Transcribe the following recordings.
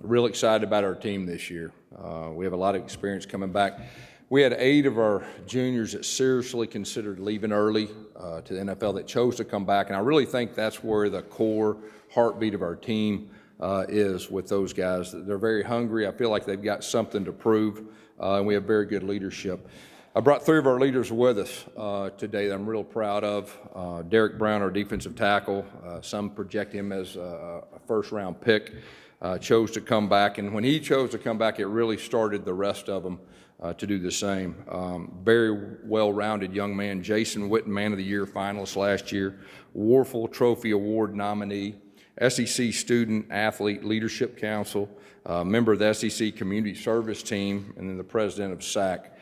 Real excited about our team this year. We have a lot of experience coming back. We had 8 of our juniors that seriously considered leaving early to the NFL that chose to come back, and I really think that's where the core heartbeat of our team is with those guys. They're very hungry. I feel like they've got something to prove, and we have very good leadership. I brought 3 of our leaders with us today that I'm real proud of. Derek Brown, our defensive tackle, some project him as a first-round pick, chose to come back, and when he chose to come back, it really started the rest of them to do the same. Very well-rounded young man. Jason Witten, Man of the Year finalist last year, Warfel Trophy Award nominee, SEC Student Athlete Leadership Council, member of the SEC Community Service Team, and then the president of SAC.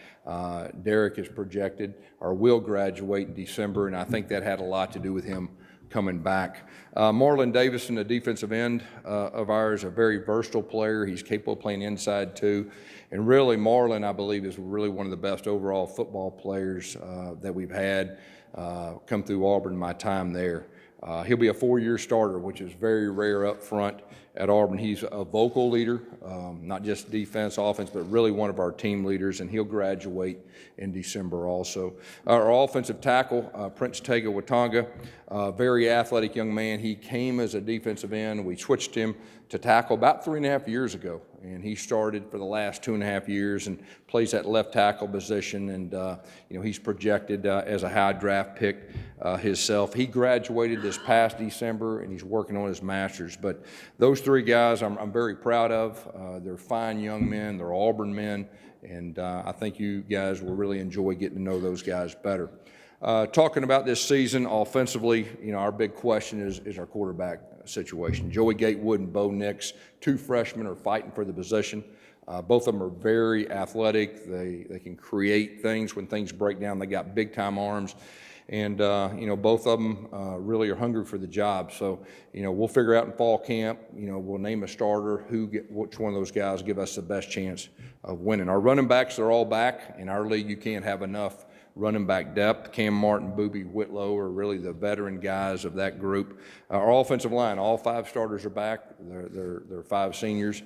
Derek is projected or will graduate in December, and I think that had a lot to do with him coming back. Marlon Davison, a defensive end of ours, a very versatile player. He's capable of playing inside too. And really, Marlon, I believe, is really one of the best overall football players that we've had come through Auburn in my time there. He'll be a 4-year starter, which is very rare up front at Auburn. He's a vocal leader, not just defense, offense, but really one of our team leaders, and he'll graduate in December also. Our offensive tackle, Prince Tega Watanga, very athletic young man. He came as a defensive end. We switched him to tackle about 3.5 years ago, and he started for the last 2.5 years and plays that left tackle position, and he's projected as a high draft pick himself. He graduated this past December, and he's working on his master's. But those 3 guys I'm very proud of. They're fine young men. They're Auburn men, and I think you guys will really enjoy getting to know those guys better. Talking about this season offensively, our big question is our quarterback situation. Joey Gatewood and Bo Nix, 2 freshmen, are fighting for the position. Both of them are very athletic. They can create things when things break down. They got big-time arms. And, both of them really are hungry for the job. So, we'll figure out in fall camp, we'll name a starter, which one of those guys give us the best chance of winning. Our running backs are all back. In our league, you can't have enough running back depth. Cam Martin, Boobie Whitlow are really the veteran guys of that group. Our offensive line, all 5 starters are back. They're 5 seniors.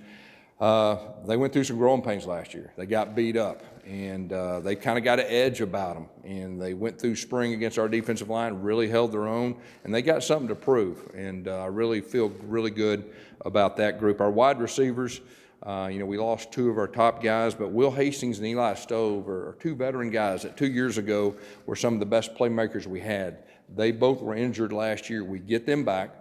They went through some growing pains last year. They got beat up, and they kind of got an edge about them. And they went through spring against our defensive line, really held their own, and they got something to prove. And I really feel really good about that group. Our wide receivers, we lost 2 of our top guys, but Will Hastings and Eli Stove are 2 veteran guys that 2 years ago were some of the best playmakers we had. They both were injured last year. We get them back.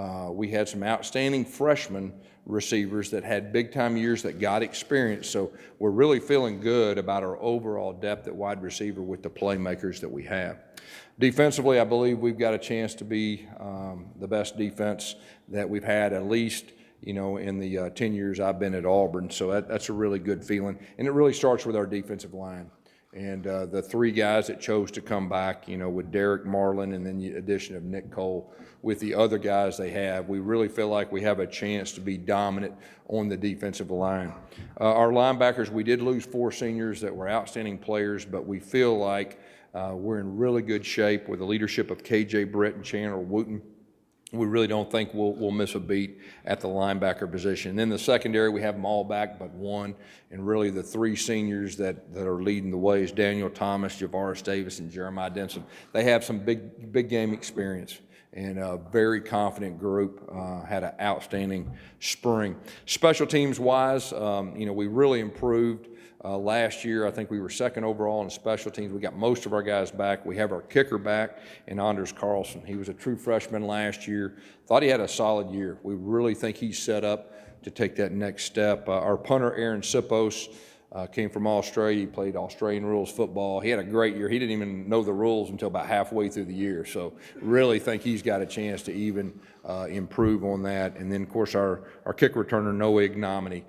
We had some outstanding freshman receivers that had big-time years that got experience, so we're really feeling good about our overall depth at wide receiver with the playmakers that we have. Defensively, I believe we've got a chance to be the best defense that we've had at least in the 10 years I've been at Auburn, so that's a really good feeling, and it really starts with our defensive line. And the 3 guys that chose to come back, with Derek, Marlon, and then the addition of Nick Cole, with the other guys they have, we really feel like we have a chance to be dominant on the defensive line. Our linebackers, we did lose 4 seniors that were outstanding players, but we feel like we're in really good shape with the leadership of K.J. Britt and Chandler Wooten. We really don't think we'll miss a beat at the linebacker position. And then the secondary, we have them all back but 1, and really the 3 seniors that are leading the way is Daniel Thomas, Javaris Davis, and Jeremiah Denson. They have some big game experience and a very confident group, had an outstanding spring. Special teams wise, we really improved. Last year, I think we were 2nd overall in special teams. We got most of our guys back. We have our kicker back in Anders Carlson. He was a true freshman last year. Thought he had a solid year. We really think he's set up to take that next step. Our punter, Aaron Sipos, came from Australia. He played Australian rules football. He had a great year. He didn't even know the rules until about halfway through the year. So really think he's got a chance to even improve on that. And then, of course, our kick returner, Noah Ignominy,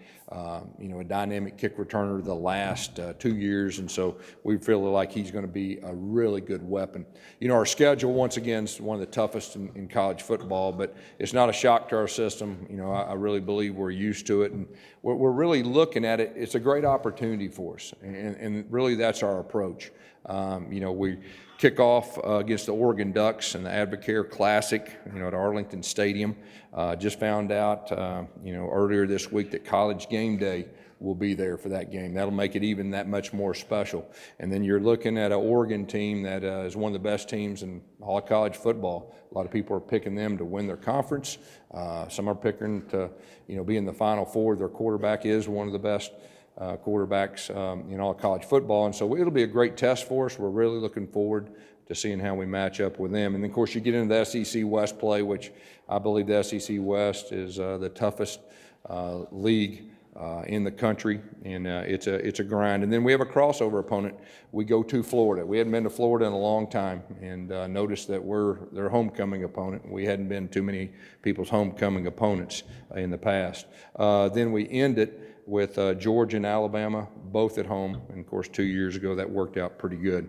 a dynamic kick returner the last 2 years, and so we feel like he's going to be a really good weapon. Our schedule, once again, is one of the toughest in college football, but it's not a shock to our system. I really believe we're used to it, and we're really looking at it. It's a great opportunity opportunity for us, and really that's our approach. We kick off against the Oregon Ducks in the Advocare Classic, at Arlington Stadium. Just found out, earlier this week that College Game Day will be there for that game. That'll make it even that much more special. And then you're looking at an Oregon team that is one of the best teams in all of college football. A lot of people are picking them to win their conference. Some are picking to, be in the Final Four. Their quarterback is one of the best quarterbacks in all of college football. And so it'll be a great test for us. We're really looking forward to seeing how we match up with them. And then, of course, you get into the SEC West play, which I believe the SEC West is the toughest league in the country, and it's a grind. And then we have a crossover opponent. We go to Florida. We hadn't been to Florida in a long time, and noticed that we're their homecoming opponent. We hadn't been too many people's homecoming opponents in the past. Then we end it with Georgia and Alabama, both at home. And of course, 2 years ago, that worked out pretty good.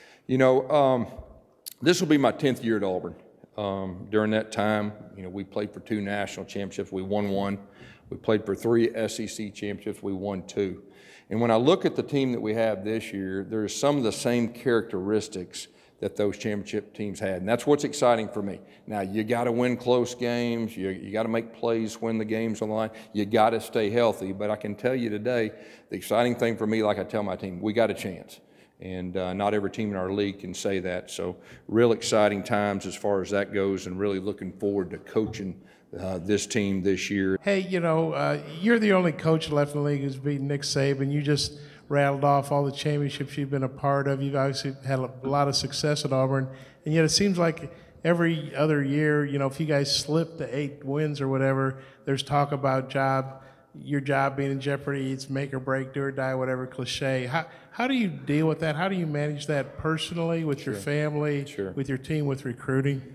This will be my 10th year at Auburn. During that time, we played for 2 national championships. We won 1. We played for 3 SEC championships. We won 2. And when I look at the team that we have this year, there's some of the same characteristics that those championship teams had. And that's what's exciting for me. Now, you got to win close games. You got to make plays when the game's on the line. You got to stay healthy. But I can tell you today, the exciting thing for me, like I tell my team, we got a chance. And not every team in our league can say that. So real exciting times as far as that goes, and really looking forward to coaching this team this year. Hey, you're the only coach left in the league who's beaten Nick Saban. You just rattled off all the championships you've been a part of. You've obviously had a lot of success at Auburn, and yet it seems like every other year, if you guys slip to 8 wins or whatever, there's talk about your job being in jeopardy. It's make or break, do or die, whatever cliche. How do you deal with that? How do you manage that personally with your family, with your team, with recruiting?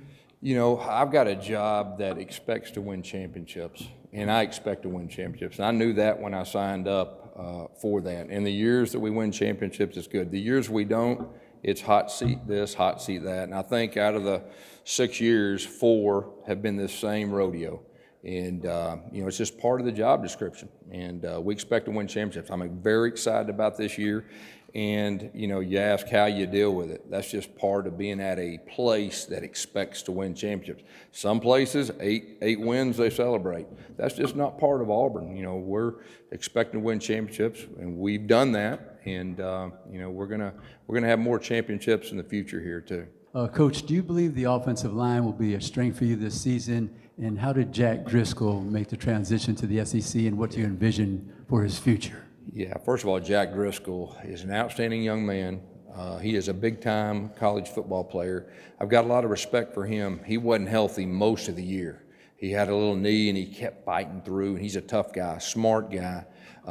I've got a job that expects to win championships, and I expect to win championships. And I knew that when I signed up for that. And the years that we win championships is good. The years we don't, it's hot seat this, hot seat that. And I think out of the 6 years, 4 have been this same rodeo. And, it's just part of the job description. And we expect to win championships. I'm very excited about this year. And, you ask how you deal with it. That's just part of being at a place that expects to win championships. Some places, eight wins, they celebrate. That's just not part of Auburn. We're expecting to win championships, and we've done that. And, we're gonna have more championships in the future here, too. Coach, do you believe the offensive line will be a strength for you this season? And how did Jack Driscoll make the transition to the SEC, and what do you envision for his future? Yeah, first of all, Jack Driscoll is an outstanding young man. He is a big-time college football player. I've got a lot of respect for him. He wasn't healthy most of the year. He had a little knee, and he kept fighting through, and he's a tough guy, smart guy.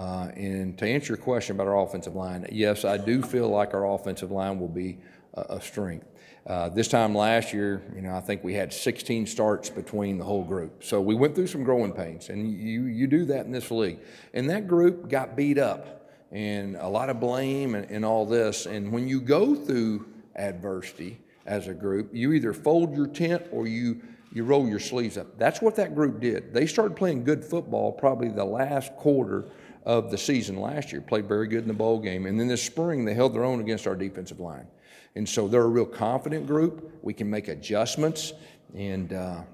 And to answer your question about our offensive line, yes, I do feel like our offensive line will be a strength. This time last year, I think we had 16 starts between the whole group. So we went through some growing pains, and you do that in this league. And that group got beat up, and a lot of blame and all this. And when you go through adversity as a group, you either fold your tent or you roll your sleeves up. That's what that group did. They started playing good football probably the last quarter of the season last year, played very good in the bowl game. And then this spring, they held their own against our defensive line. And so they're a real confident group. We can make adjustments, and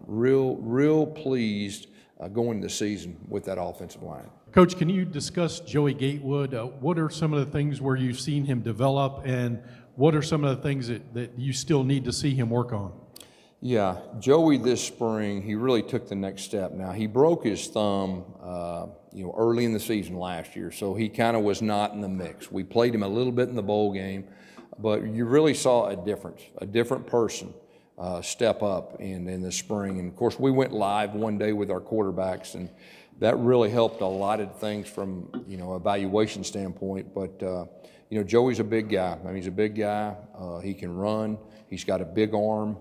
real pleased going into the season with that offensive line. Coach, can you discuss Joey Gatewood? What are some of the things where you've seen him develop, and what are some of the things that you still need to see him work on? Yeah, Joey this spring, he really took the next step. Now, he broke his thumb, early in the season last year, so he kind of was not in the mix. We played him a little bit in the bowl game, but you really saw a different person step up in the spring. And of course, we went live one day with our quarterbacks, and that really helped a lot of things from evaluation standpoint. But Joey's a big guy. I mean, he's a big guy. He can run. He's got a big arm,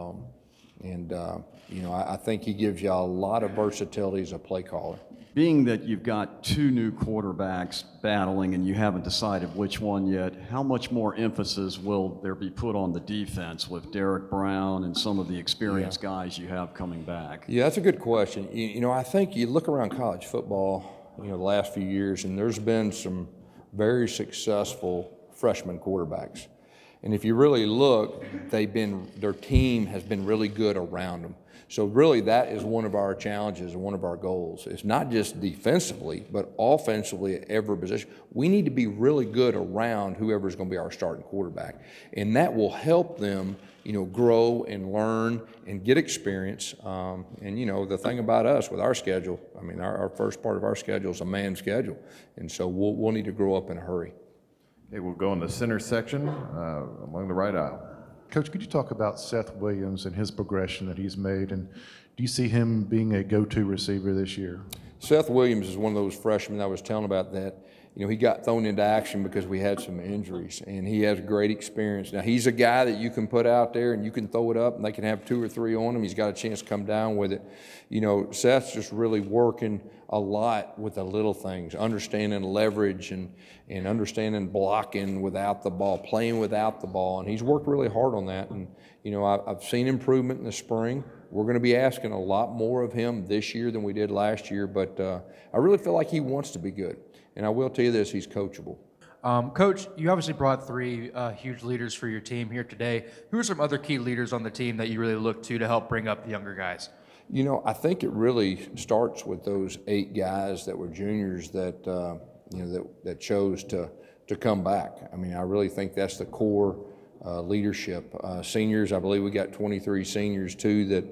and I think he gives you a lot of versatility as a play caller. Being that you've got 2 new quarterbacks battling and you haven't decided which one yet, how much more emphasis will there be put on the defense with Derek Brown and some of the experienced guys you have coming back? Yeah, that's a good question. I think you look around college football, the last few years, and there's been some very successful freshman quarterbacks. And if you really look, their team has been really good around them. So really that is one of our challenges and one of our goals. It's not just defensively, but offensively at every position. We need to be really good around whoever's going to be our starting quarterback. And that will help them, grow and learn and get experience. The thing about us with our schedule, our first part of our schedule is a man schedule. And so we'll need to grow up in a hurry. Okay, we'll go in the center section along the right aisle. Coach, could you talk about Seth Williams and his progression that he's made, and do you see him being a go-to receiver this year? Seth Williams is one of those freshmen I was telling about that, he got thrown into action because we had some injuries, and he has great experience. Now, he's a guy that you can put out there and you can throw it up, and they can have 2 or 3 on him. He's got a chance to come down with it. Seth's just really working a lot with the little things, understanding leverage and understanding blocking without the ball, playing without the ball, and he's worked really hard on that. And, I've seen improvement in the spring. We're going to be asking a lot more of him this year than we did last year, but I really feel like he wants to be good. And I will tell you this, he's coachable. Coach, you obviously brought 3 huge leaders for your team here today. Who are some other key leaders on the team that you really look to help bring up the younger guys? I think it really starts with those 8 guys that were juniors that that chose to come back. I really think that's the core leadership. Seniors, I believe we got 23 seniors too that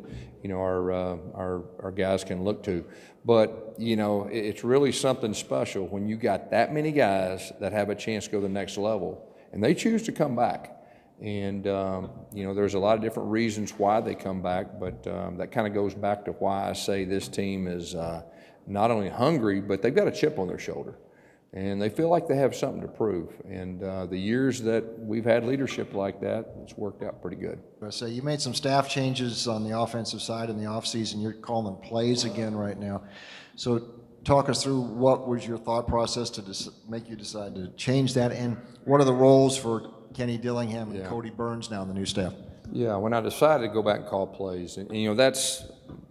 our guys can look to. But it's really something special when you got that many guys that have a chance to go to the next level, and they choose to come back. And there's a lot of different reasons why they come back, but that kind of goes back to why I say this team is not only hungry, but they've got a chip on their shoulder, and they feel like they have something to prove. And the years that we've had leadership like that, it's worked out pretty good. So you made some staff changes on the offensive side in the offseason. You're calling them plays again right now. So talk us through what was your thought process to make you decide to change that, and what are the roles for Kenny Dillingham and Cody Burns now in the new staff? Yeah, when I decided to go back and call plays, and that's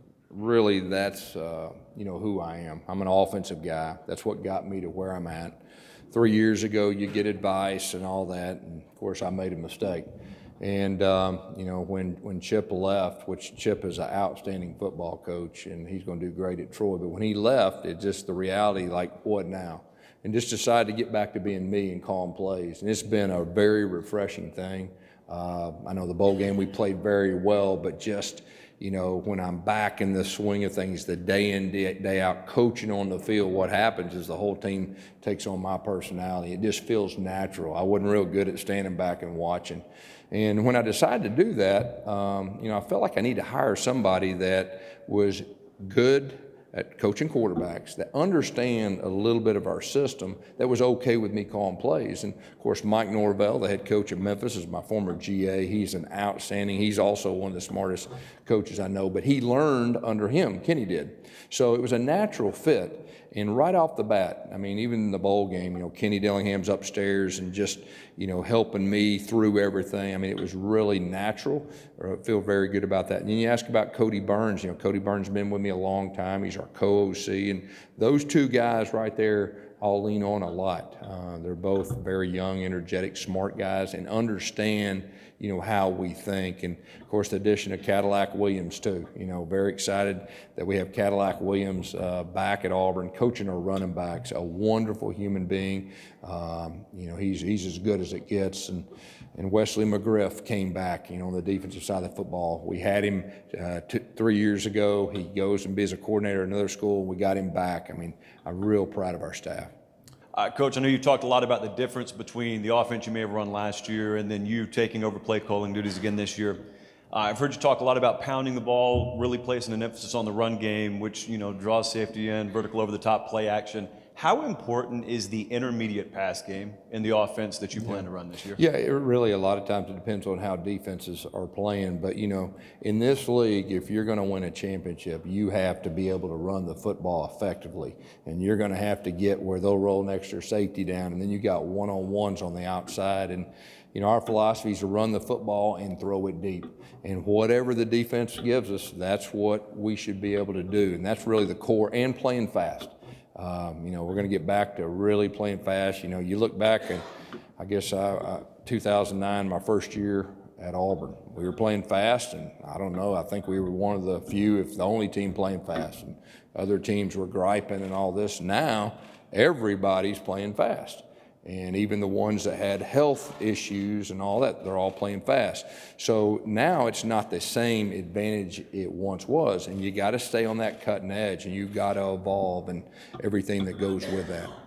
who I am. I'm an offensive guy. That's what got me to where I'm at. 3 years ago, you get advice and all that, and of course I made a mistake. And when Chip left, which Chip is an outstanding football coach, and he's going to do great at Troy, but when he left, it's just the reality, like, what now? And just decided to get back to being me and calling plays. And it's been a very refreshing thing. I know the bowl game we played very well, but just, when I'm back in the swing of things, the day in, day out, coaching on the field, what happens is the whole team takes on my personality. It just feels natural. I wasn't real good at standing back and watching. And when I decided to do that, I felt like I need to hire somebody that was good at coaching quarterbacks, that understand a little bit of our system, that was okay with me calling plays. And of course, Mike Norvell, the head coach at Memphis, is my former GA. He's he's also one of the smartest coaches I know, but he learned under him, Kenny did. So it was a natural fit. And right off the bat, even in the bowl game, Kenny Dillingham's upstairs and just, helping me through everything. It was really natural. I feel very good about that. And then you ask about Cody Burns. Cody Burns has been with me a long time. He's our co-OC. And those 2 guys right there, I'll lean on a lot. They're both very young, energetic, smart guys and understand, how we think. And of course, the addition of Cadillac Williams too. Very excited that we have Cadillac Williams back at Auburn, coaching our running backs. A wonderful human being. He's as good as it gets. And Wesley McGriff came back, on the defensive side of the football. We had him 3 years ago. He goes and be as a coordinator at another school. We got him back. I'm real proud of our staff. Coach, I know you talked a lot about the difference between the offense you may have run last year and then you taking over play calling duties again this year. I've heard you talk a lot about pounding the ball, really placing an emphasis on the run game, which, draws safety in, vertical over the top play action. How important is the intermediate pass game in the offense that you plan to run this year? Yeah, it really, a lot of times it depends on how defenses are playing. But, in this league, if you're going to win a championship, you have to be able to run the football effectively. And you're going to have to get where they'll roll an extra safety down. And then you got one-on-ones on the outside. And, our philosophy is to run the football and throw it deep. And whatever the defense gives us, that's what we should be able to do. And that's really the core, and playing fast. You know, we're going to get back to really playing fast. You know, you look back, and I guess 2009, my first year at Auburn, we were playing fast, and I don't know, I think we were one of the few, if the only team playing fast, and other teams were griping and all this. Now, everybody's playing fast. And even the ones that had health issues and all that, they're all playing fast. So now it's not the same advantage it once was, and you got to stay on that cutting edge, and you got to evolve and everything that goes with that.